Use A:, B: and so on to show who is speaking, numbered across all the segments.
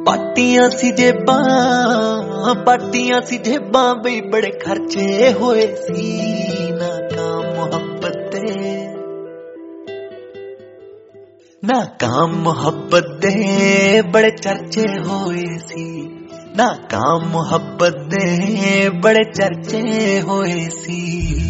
A: ਪਾਟੀਆਂ ਸੀ ਜੇਬਾਂ ਬਈ ਬੜੇ ਖਰਚੇ ਹੋਏ ਸੀ ਨਾਕਾਮ ਮੁਹੱਬਤ ਦੇ ਬੜੇ ਚਰਚੇ ਹੋਏ ਸੀ ਨਾਕਾਮ ਮੁਹੱਬਤ ਦੇ ਬੜੇ ਚਰਚੇ ਹੋਏ ਸੀ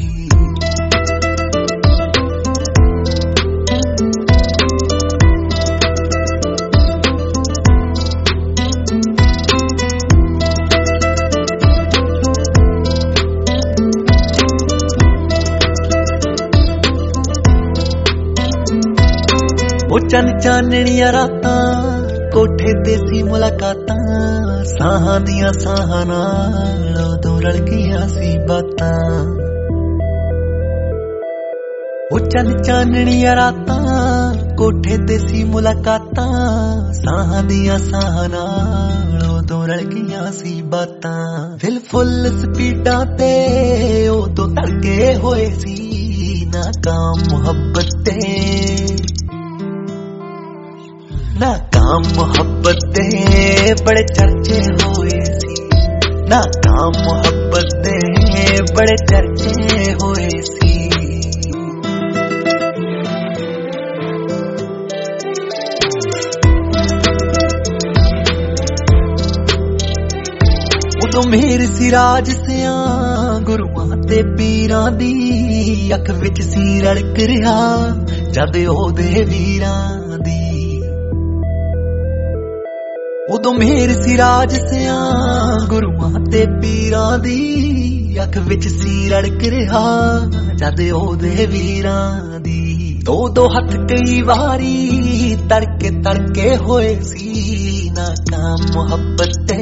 A: ਚਾਨਣੀਆਂ ਰਾਤਾਂ ਕੋਠੇ ਤੇ ਸੀ ਮੁਲਾਕਾਤਾਂ ਸਾਹਾਂ ਦੀਆਂ ਸਾਹਾਂ ਨਾਲ ਉਦੋਂ ਰਲ ਗਈਆਂ ਸੀ ਬਾਤਾਂ ਚਾਨਣੀਆਂ ਰਾਤਾਂ ਕੋਠੇ ਤੇ ਸੀ ਮੁਲਾਕਾਤਾਂ ਸਾਹਾਂ ਦੀਆਂ ਸਾਹਾਂ ਨਾਲ ਉਦੋਂ ਰਲ ਗਈਆਂ ਸੀ ਬਾਤਾਂ ਦਿਲ ਫੁੱਲ ਸਪੀਡਾਂ ਤੇ ਉਦੋਂ ਧੜਕੇ ਹੋਏ ਸੀ ਨਾਕਾਮ ਮੁਹੱਬਤ ਤੇ ਨਾਕਾਮ ਮੁਹੱਬਤ ਦੇ ਬੜੇ ਚਰਚੇ ਹੋਏ ਸੀ ਨਾਕਾਮ ਮੁਹੱਬਤ ਦੇ ਬੜੇ ਚਰਚੇ ਹੋਏ ਸੀ ਉਦੋਂ ਮੇਰ ਸੀ ਰਾਜ ਸਿਆਂ ਗੁਰੂਆਂ ਤੇ ਪੀਰਾਂ ਦੀ ਅੱਖ ਵਿੱਚ ਸੀ ਰੜਕ ਰਿਹਾ ਜਦ ਉਹਦੇ ਵੀਰਾਂ ਦੀ ਉਦੋਂ ਮੇਰ ਸੀ ਰਾਜ ਸਿਆਂ ਗੁਰੂਆਂ ਤੇ ਪੀਰਾਂ ਦੀ ਅੱਖ ਵਿੱਚ ਸੀ ਰੜਕ ਰਿਹਾ ਜਦ ਉਹਦੇ ਵੀਰਾਂ ਦੀ ਦੋ ਹੱਥ ਕਈ ਵਾਰੀ ਤੜਕੇ ਹੋਏ ਸੀ ਨਾਕਾਮ ਮੁਹੱਬਤ ਤੇ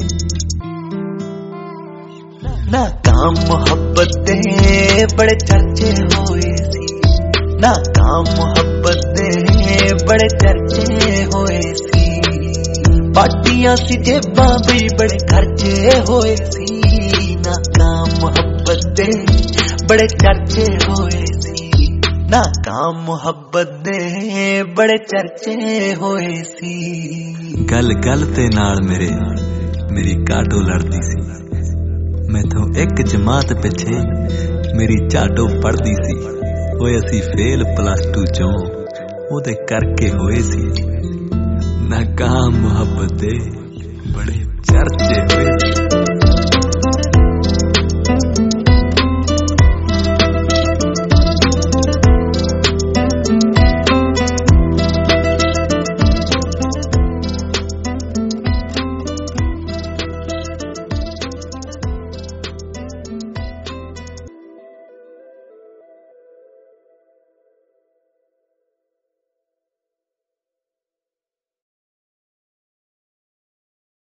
A: ਨਾਕਾਮ ਮੁਹੱਬਤ ਦੇ ਬੜੇ ਚਰਚੇ ਹੋਏ ਸੀ ਨਾਕਾਮ ਮੁਹੱਬਤ ਦੇ ਬੜੇ ਚਰਚੇ ਹੋਏ ਸੀ ਪਾਟੀਆਂ ਸੀ ਜੇਬਾਂ ਵੀ ਬੜੇ ਖਰਚੇ ਹੋਏ ਸੀ ਨਾਕਾਮ ਮੁਹੱਬਤ ਦੇ ਬੜੇ ਚਰਚੇ ਹੋਏ ਸੀ ਨਾਕਾਮ ਮੁਹੱਬਤ ਦੇ ਬੜੇ ਚਰਚੇ ਹੋਏ ਸੀ
B: ਗੱਲ ਤੇ ਨਾਲ ਮੇਰੀ ਕਾਟੋ ਲੜਦੀ ਸੀ ਮੈਥੋਂ ਇੱਕ ਜਮਾਤ ਪਿੱਛੇ ਮੇਰੀ ਚਾਟੋ ਪੜਦੀ ਸੀ ਓਏ ਅਸੀਂ ਫੇਲ +2 ਚੋਂ ਉਹਦੇ ਕਰਕੇ ਹੋਏ ਸੀ ਨਾਕਾਮ ਮੁਹੱਬਤ ਦੇ ਬੜੇ ਚਰਚੇ